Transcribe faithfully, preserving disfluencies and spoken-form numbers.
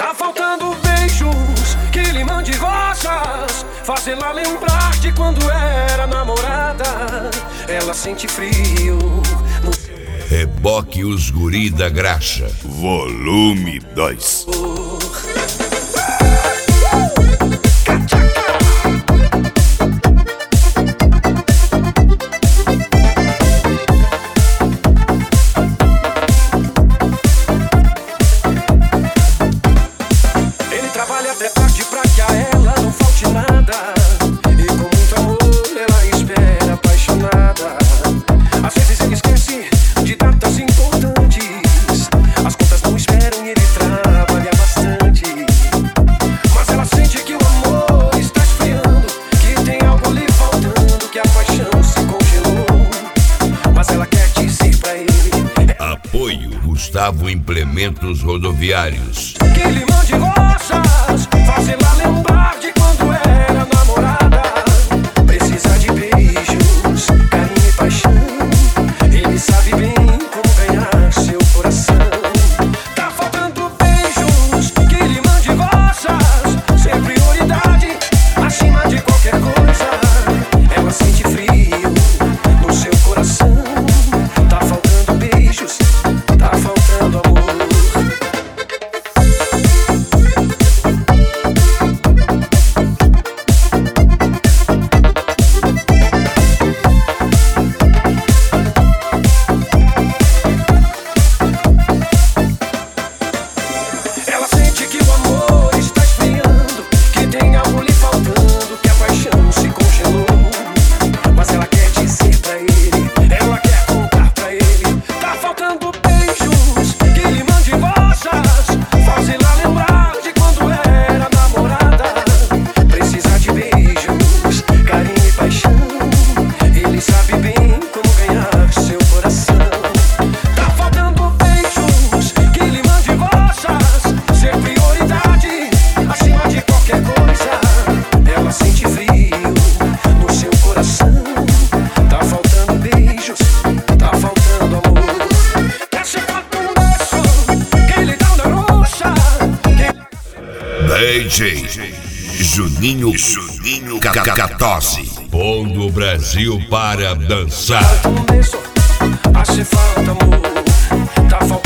Tá faltando beijos que lhe mande rosas, fazê-la lembrar de quando era namorada. Ela sente frio no... Reboque os guri da graxa. Volume dois. Ele trabalha até tarde pra que a ela não falte nada, e com muito amor ela espera apaixonada. Às vezes ele esquece de datas importantes, as contas não esperam e ele trabalha bastante. Mas ela sente que o amor está esfriando, que tem algo lhe faltando, que a paixão se congelou. Mas ela quer dizer pra ele: Apoio Gustavo Implementos Rodoviários. que ele mande rosas, fazê-la lembrar de quando era namorada. Precisa de beijos, carinho e paixão. Ele sabe bem como ganhar seu coração. Tá faltando beijos, que ele mande rosas, ser prioridade acima de qualquer coisa. Ela sente frio no seu coração. Tá faltando beijos, tá faltando amor. Ela sente que o amor está esfriando, que tem algo lhe faltando, que a paixão se congelou. Mas ela quer dizer pra ele, ela quer contar pra ele: tá faltando beijos, que ele mande rosas, fazê-la lembrar de quando era namorada. Precisa de beijos, carinho e paixão. Ele sabe bem como ganhar seu coração. Tá faltando beijos, que ele mande rosas, ser prioridade acima de qualquer coisa. Ela sente frio no seu coração. Tá faltando beijos, tá faltando amor. Desce quanto um beijo, que ele dá na roxa. D J Juninho Juninho Catose. Pondo o Brasil para dançar. Falta um beijo, hace falta amor. Tá faltando